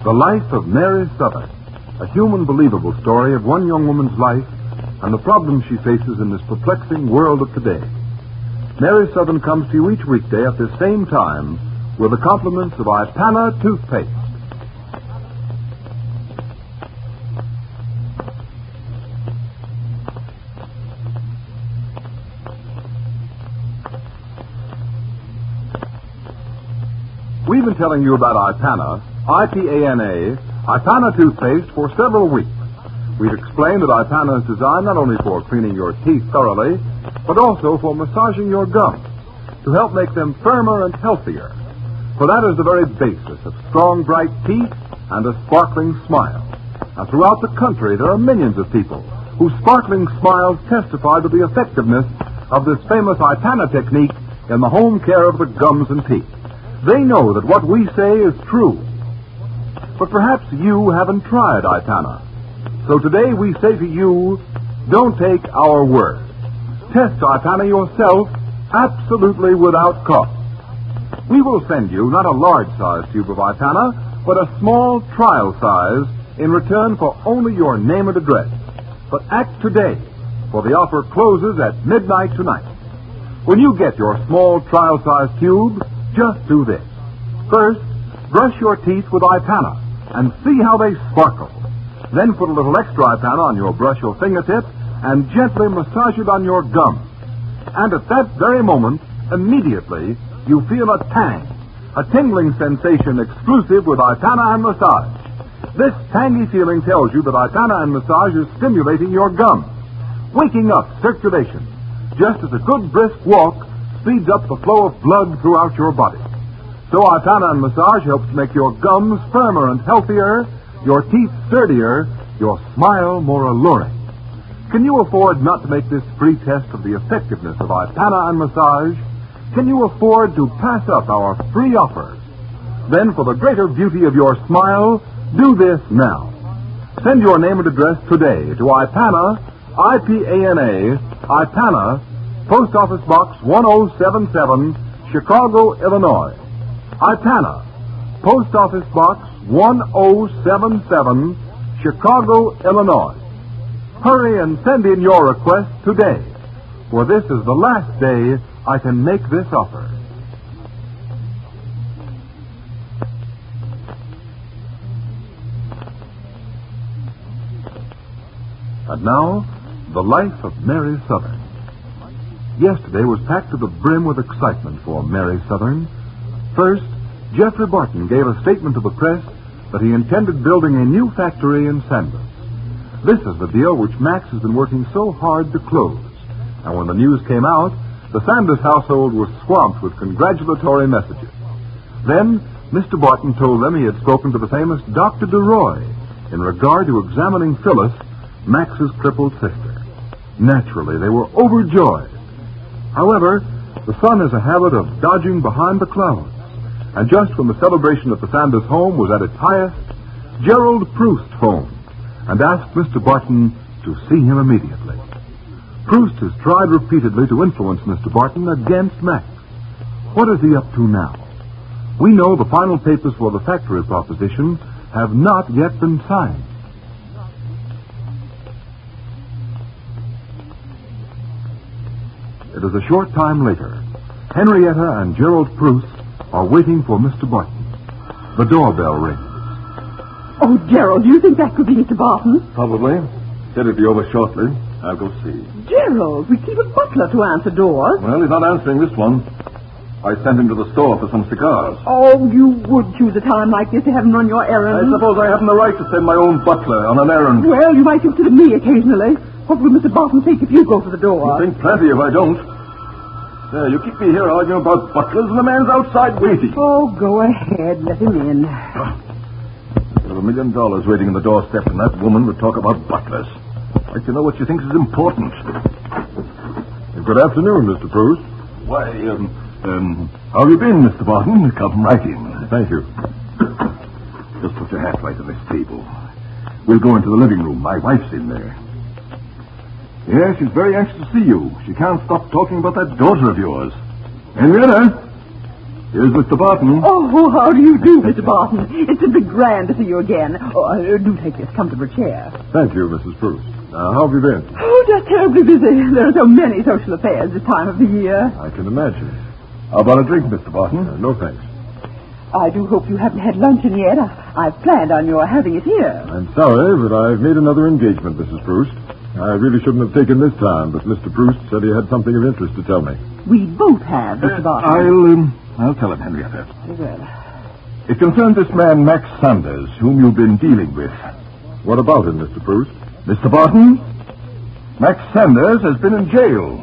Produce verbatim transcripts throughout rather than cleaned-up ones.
The Life of Mary Southern, a human believable story of one young woman's life and the problems she faces in this perplexing world of today. Mary Southern comes to you each weekday at this same time with the compliments of Ipana Toothpaste. We've been telling you about Ipana, I P A N A, Ipana Toothpaste for several weeks. We've explained that Ipana is designed not only for cleaning your teeth thoroughly, but also for massaging your gums to help make them firmer and healthier. For that is the very basis of strong, bright teeth and a sparkling smile. And throughout the country, there are millions of people whose sparkling smiles testify to the effectiveness of this famous Ipana technique in the home care of the gums and teeth. They know that what we say is true. But perhaps you haven't tried Ipana. So today we say to you, don't take our word. Test Ipana yourself, absolutely without cost. We will send you not a large-sized tube of Ipana, but a small trial size in return for only your name and address. But act today, for the offer closes at midnight tonight. When you get your small trial-size tube, just do this. First, brush your teeth with Ipana and see how they sparkle. Then put a little extra Ipana on your brush or fingertip and gently massage it on your gums. And at that very moment, immediately, you feel a tang, a tingling sensation exclusive with Ipana and massage. This tangy feeling tells you that Ipana and massage is stimulating your gums, waking up circulation, just as a good brisk walk speeds up the flow of blood throughout your body. So Ipana and massage helps make your gums firmer and healthier, your teeth sturdier, your smile more alluring. Can you afford not to make this free test of the effectiveness of Ipana and massage? Can you afford to pass up our free offers? Then, for the greater beauty of your smile, do this now. Send your name and address today to Ipana, I P A N A, Ipana, Post Office Box one oh seven seven, Chicago, Illinois. Ipana, Post Office Box one oh seven seven, Chicago, Illinois. Hurry and send in your request today, for this is the last day I can make this offer. And now, the life of Mary Southern. Yesterday was packed to the brim with excitement for Mary Southern. First, Jeffrey Barton gave a statement to the press that he intended building a new factory in Sandus. This is the deal which Max has been working so hard to close. And when the news came out, the Sandus household was swamped with congratulatory messages. Then, Mister Barton told them he had spoken to the famous Doctor DeRoy in regard to examining Phyllis, Max's crippled sister. Naturally, they were overjoyed. However, the sun has a habit of dodging behind the clouds. And just when the celebration at the Sanders home was at its highest, Gerald Proust phoned and asked Mister Barton to see him immediately. Proust has tried repeatedly to influence Mister Barton against Max. What is he up to now? We know the final papers for the factory proposition have not yet been signed. It is a short time later. Henrietta and Gerald Proust are waiting for Mister Barton. The doorbell rings. Oh, Gerald, do you think that could be Mister Barton? Probably. Said he'd be over shortly. I'll go see. Gerald, we keep a butler to answer doors. Well, he's not answering this one. I sent him to the store for some cigars. Oh, you would choose a time like this to have him run your errands. I suppose I haven't the right to send my own butler on an errand. Well, you might consider me occasionally. What will Mister Barton think if you go to the door? You think plenty if I don't. There, you keep me here arguing about butlers and the man's outside waiting. Oh, go ahead. Let him in. There are a million dollars waiting on the doorstep, and that woman would talk about butlers. I'd like to know what she thinks is important. Good afternoon, Mister Proust. Why, um, um, how have you been, Mister Barton? Come right in. Thank you. Just put your hat right on this table. We'll go into the living room. My wife's in there. Yes, she's very anxious to see you. She can't stop talking about that daughter of yours. Henrietta? Here's Mister Barton. Oh, how do you do, Mister Barton? It's simply grand to see you again. Oh, uh, do take this comfortable chair. Thank you, Missus Bruce. Uh, how have you been? Oh, just terribly busy. There are so many social affairs this time of the year. I can imagine. How about a drink, Mister Barton? Uh, no thanks. I do hope you haven't had luncheon yet. I, I've planned on your having it here. I'm sorry, but I've made another engagement, Missus Bruce. I really shouldn't have taken this time, but Mister Bruce said he had something of interest to tell me. We both have, Mister Barton. I'll, um, I'll tell him, Henrietta. Very well. It concerns this man, Max Sanders, whom you've been dealing with. What about him, Mister Bruce? Mister Barton, Max Sanders has been in jail.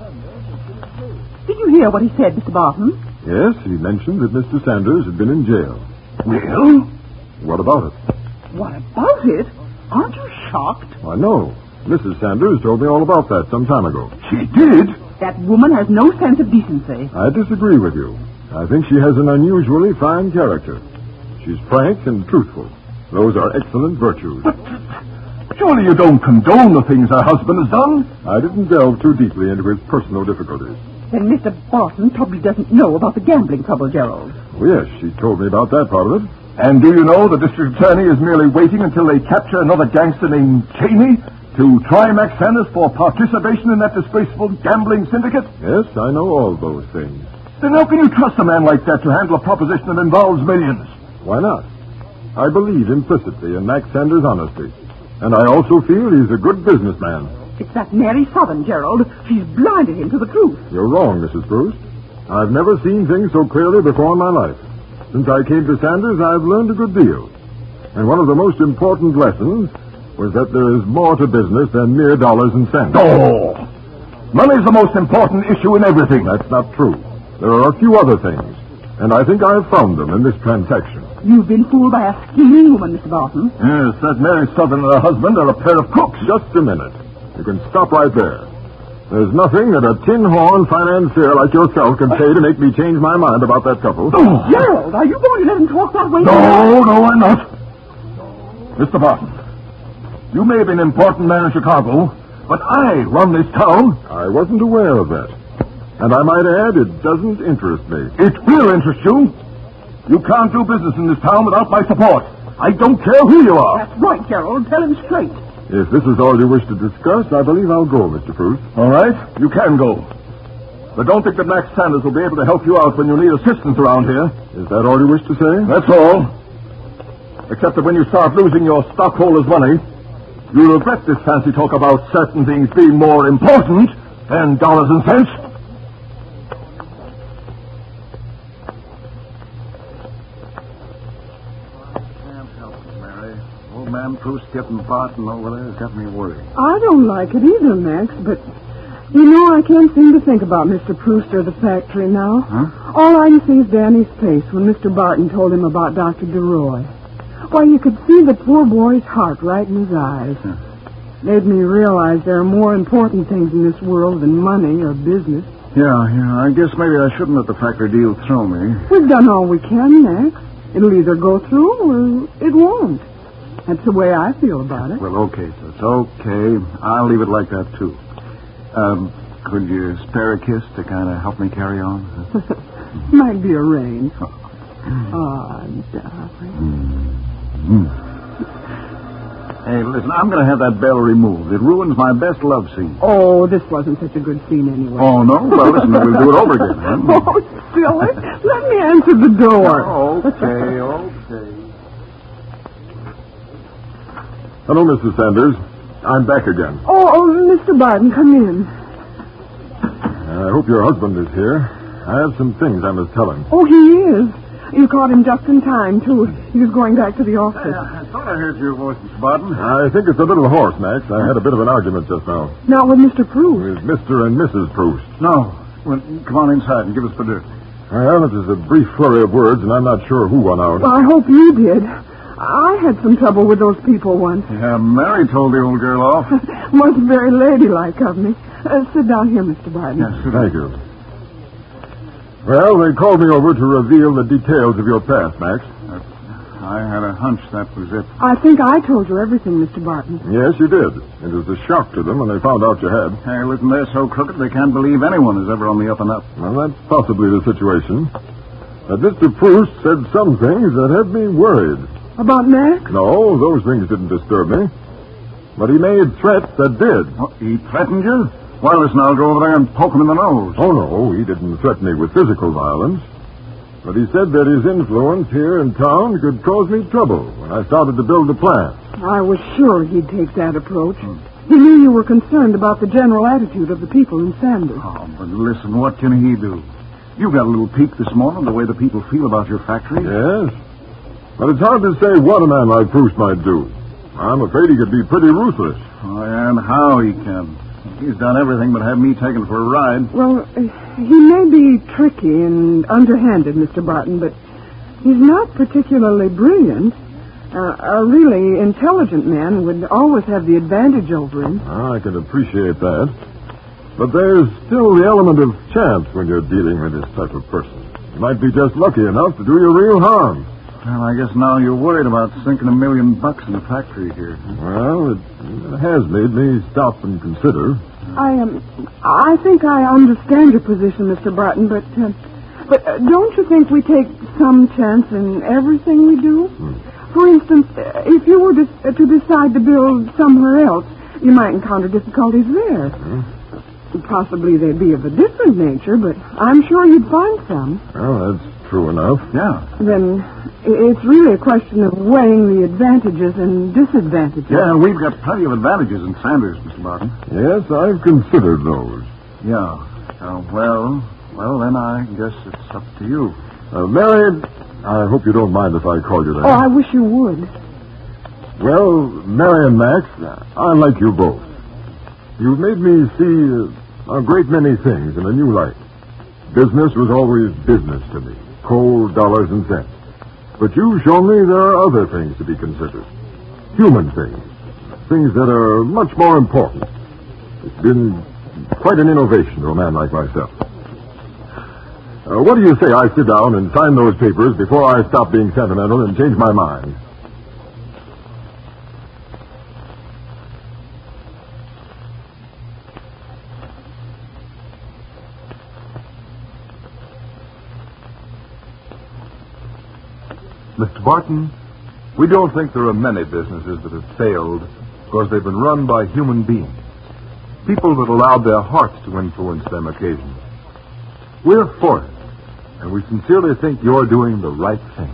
Did you hear what he said, Mister Barton? Yes, he mentioned that Mister Sanders had been in jail. Well? What about it? What about it? Aren't you shocked? I know. Missus Sanders told me all about that some time ago. She did? That woman has no sense of decency. I disagree with you. I think she has an unusually fine character. She's frank and truthful. Those are excellent virtues. But surely you don't condone the things her husband has done? I didn't delve too deeply into his personal difficulties. Then Mister Barton probably doesn't know about the gambling trouble, Gerald. Oh, yes, she told me about that part of it. And do you know the district attorney is merely waiting until they capture another gangster named Cheney to try Max Sanders for participation in that disgraceful gambling syndicate? Yes, I know all those things. Then how can you trust a man like that to handle a proposition that involves millions? Why not? I believe implicitly in Max Sanders' honesty. And I also feel he's a good businessman. It's that Mary Southern, Gerald. She's blinded him to the truth. You're wrong, Missus Bruce. I've never seen things so clearly before in my life. Since I came to Sanders, I've learned a good deal. And one of the most important lessons was that there is more to business than mere dollars and cents. Oh! Money's the most important issue in everything. That's not true. There are a few other things, and I think I've found them in this transaction. You've been fooled by a scheming woman, Mister Barton. Yes, that Mary Southern and her husband are a pair of crooks. Just a minute. You can stop right there. There's nothing that a tin horn financier like yourself can say to make me change my mind about that couple. Oh. Gerald, are you going to let him talk that way? No, no, I'm not. Mister Barton, you may be an important man in Chicago, but I run this town. I wasn't aware of that. And I might add, it doesn't interest me. It will interest you. You can't do business in this town without my support. I don't care who you are. That's right, Gerald. Tell him straight. If this is all you wish to discuss, I believe I'll go, Mister Bruce. All right, you can go. But don't think that Max Sanders will be able to help you out when you need assistance around here. Is that all you wish to say? That's all. Except that when you start losing your stockholders' money, you'll regret this fancy talk about certain things being more important than dollars and cents. Man, Bruce getting Barton over there has got me worried. I don't like it either, Max, but you know, I can't seem to think about Mister Proust or the factory now. Huh? All I can see is Danny's face when Mister Barton told him about Doctor DeRoy. Why, you could see the poor boy's heart right in his eyes. Huh. Made me realize there are more important things in this world than money or business. Yeah, yeah, I guess maybe I shouldn't let the factory deal throw me. We've done all we can, Max. It'll either go through or it won't. That's the way I feel about it. Well, okay, sis. Okay. I'll leave it like that, too. Um, could you spare a kiss to kind of help me carry on? Might be arranged. Oh, darling. Mm. Hey, listen, I'm going to have that bell removed. It ruins my best love scene. Oh, this wasn't such a good scene anyway. Oh, no? Well, listen, then we'll do it over again, huh? Oh, silly. Let me answer the door. Oh, okay, okay. Hello, Mister Sanders. I'm back again. Oh, oh, Mister Barton, come in. I hope your husband is here. I have some things I must tell him. Oh, he is. You caught him just in time, too. He was going back to the office. Hey, I thought I heard your voice, Mister Barton. I think it's a little hoarse, Max. I had a bit of an argument just now. Not with Mister Proust. With Mister and Missus Proust. No. Well, come on inside and give us the dirt. Well, it was a brief flurry of words, and I'm not sure who won out. Well, I hope you did. I had some trouble with those people once. Yeah, Mary told the old girl off. Wasn't very ladylike of me. Uh, sit down here, Mister Barton. Yes, sit Thank you. Well, they called me over to reveal the details of your past, Max. Uh, I had a hunch that was it. I think I told you everything, Mister Barton. Yes, you did. It was a shock to them when they found out you had. Hey, listen, they're so crooked they can't believe anyone is ever on the up and up. Well, that's possibly the situation. that Mister Proust said some things that had me worried. About Max? No, those things didn't disturb me. But he made threats that did. What, he threatened you? Why, listen, I'll go over there and poke him in the nose. Oh, no, he didn't threaten me with physical violence. But he said that his influence here in town could cause me trouble when I started to build the plant. I was sure he'd take that approach. Hmm. He knew you were concerned about the general attitude of the people in Sanders. Oh, but listen, what can he do? You got a little peek this morning the way the people feel about your factory. Yes, but it's hard to say what a man like Proust might do. I'm afraid he could be pretty ruthless. Oh, and how he can. He's done everything but have me taken for a ride. Well, he may be tricky and underhanded, Mister Barton, but he's not particularly brilliant. Uh, a really intelligent man would always have the advantage over him. I can appreciate that. But there's still the element of chance when you're dealing with this type of person. You might be just lucky enough to do you real harm. Well, I guess now you're worried about sinking a million bucks in the factory here. Well, it has made me stop and consider. I am. Um, I think I understand your position, Mister Barton, but uh, but uh, don't you think we take some chance in everything we do? Hmm. For instance, uh, if you were to, uh, to decide to build somewhere else, you might encounter difficulties there. Hmm. Possibly they'd be of a different nature, but I'm sure you'd find some. Well, that's true enough. Yeah. Then it's really a question of weighing the advantages and disadvantages. Yeah, we've got plenty of advantages in Sanders, Mister Barton. Yes, I've considered those. Yeah. Uh, well, well, then I guess it's up to you. Uh, Mary, I hope you don't mind if I call you that. Oh, I wish you would. Well, Mary and Max, I like you both. You've made me see uh, a great many things in a new light. Business was always business to me. Cold dollars and cents. But you've shown me there are other things to be considered. Human things. Things that are much more important. It's been quite an innovation to a man like myself. Uh, what do you say I sit down and sign those papers before I stop being sentimental and change my mind? Mister Barton, we don't think there are many businesses that have failed because they've been run by human beings. People that allowed their hearts to influence them occasionally. We're for it, and we sincerely think you're doing the right thing.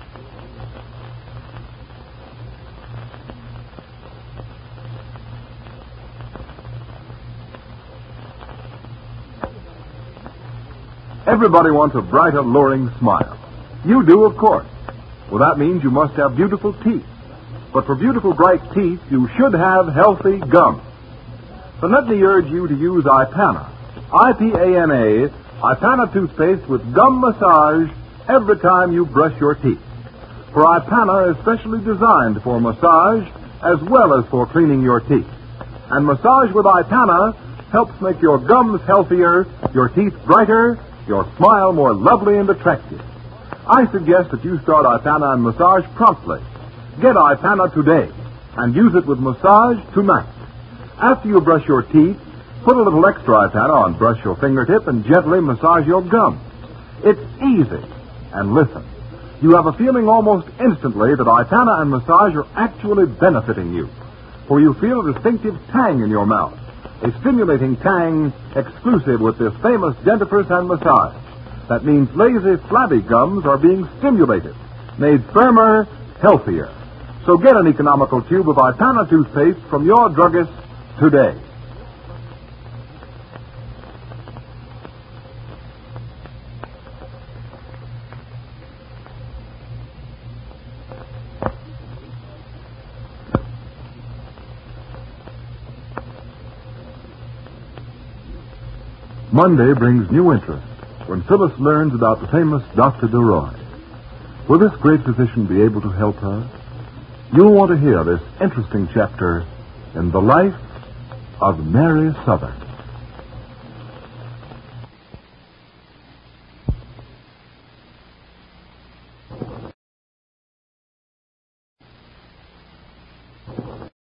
Everybody wants a bright, alluring smile. You do, of course. Well, that means you must have beautiful teeth. But for beautiful, bright teeth, you should have healthy gums. Then let me urge you to use Ipana. I P A N A, Ipana toothpaste with gum massage every time you brush your teeth. For Ipana is specially designed for massage as well as for cleaning your teeth. And massage with Ipana helps make your gums healthier, your teeth brighter, your smile more lovely and attractive. I suggest that you start Ipana and massage promptly. Get Ipana today and use it with massage tonight. After you brush your teeth, put a little extra Ipana on brush your fingertip and gently massage your gums. It's easy. And listen, you have a feeling almost instantly that Ipana and massage are actually benefiting you. For you feel a distinctive tang in your mouth. A stimulating tang exclusive with this famous dentifrice and massage. That means lazy, flabby gums are being stimulated, made firmer, healthier. So get an economical tube of Ipana toothpaste from your druggist today. Monday brings new interest when Phyllis learns about the famous Doctor DeRoy. Will this great physician be able to help her? You'll want to hear this interesting chapter in the life of Mary Southern.